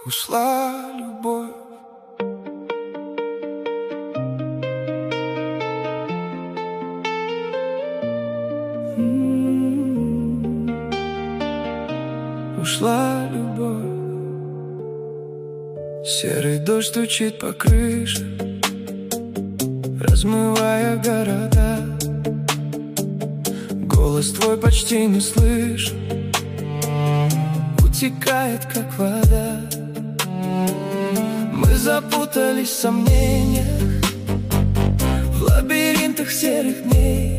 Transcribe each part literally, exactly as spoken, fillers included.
ушла любовь. Ушла любовь. Серый дождь стучит по крыше, размывая города. Голос твой почти не слышу, утекает как вода. Мы запутались в сомнениях, в лабиринтах серых дней,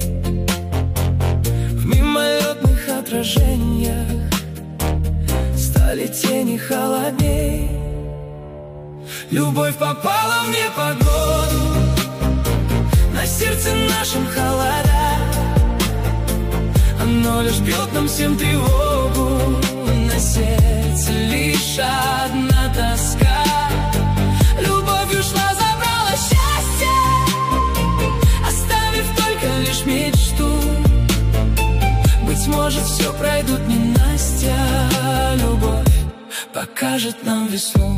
в мимолетных отражениях стали тени холодней. Любовь попала в непогоду, на сердце нашем холода. Оно лишь бьет нам всем тревогу, на сердце лишь одна тоска. Любовь ушла, забрала счастье, оставив только лишь мечту. Быть может, все пройдут ненастья. Любовь покажет нам весну.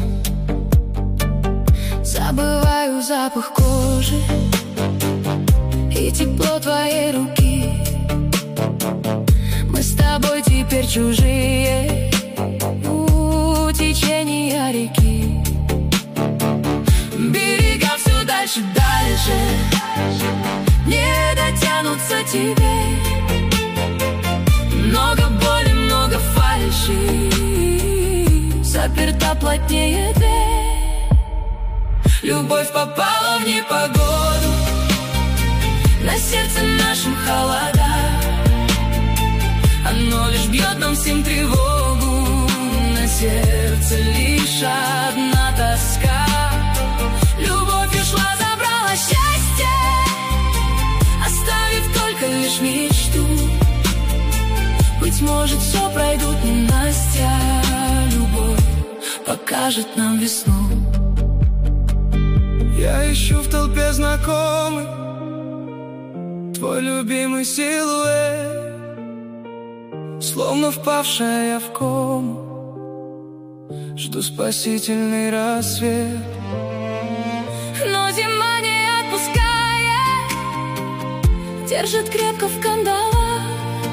Забываю запах кожи и тепло твоей руки. Мы с тобой теперь чужие у течения реки. Берега все дальше, дальше не дотянутся теперь. Много боли, много фальши, заперта плотнее дверь. Любовь попала в непогоду, на сердце нашем холода. Оно лишь бьет нам всем тревогу, на сердце лишь одна тоска. Любовь ушла, забрала счастье, оставив только лишь мечту. Быть может, все пройдут ненастья. Любовь покажет нам весну. Я ищу в толпе знакомый твой любимый силуэт, словно впавшая я в кому, жду спасительный рассвет. Но зима не отпускает, держит крепко в кандалах.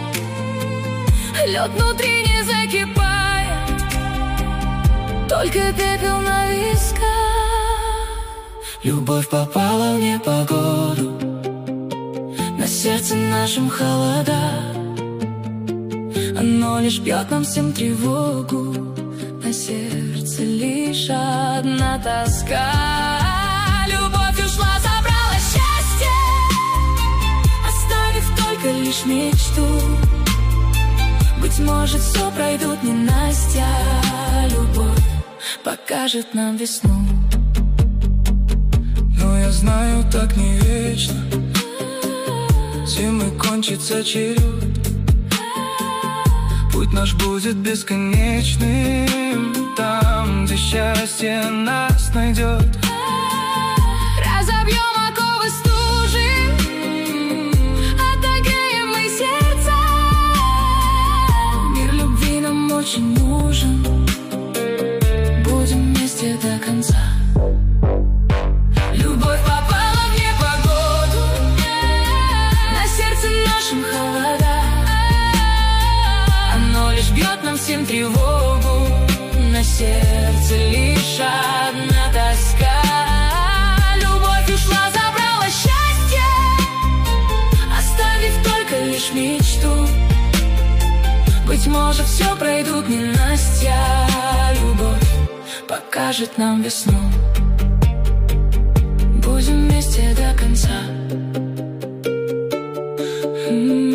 Лед внутри не закипает, только пепел на висках. Любовь попала в непогоду, на сердце нашем холода. Оно лишь бьет нам всем тревогу, на сердце лишь одна тоска. Любовь ушла, забрала счастье, оставив только лишь мечту. Быть может, все пройдут ненастья. Любовь покажет нам весну. Но я знаю, так не вечно, зимы кончится черед. Путь наш будет бесконечным, там, где счастье нас найдет. Разобьем оковы стужи, отогреем мы сердца. Мир любви нам очень нужен, будем вместе до конца. Любовь попала в непогоду, на сердце нашем холода. Оно лишь бьет нам всем тревогу, на сердце лишь одна тоска. Любовь ушла, забрала счастье, оставив только лишь мечту. Быть может, все пройдут ненастья. Любовь покажет нам весну. Будем вместе до конца.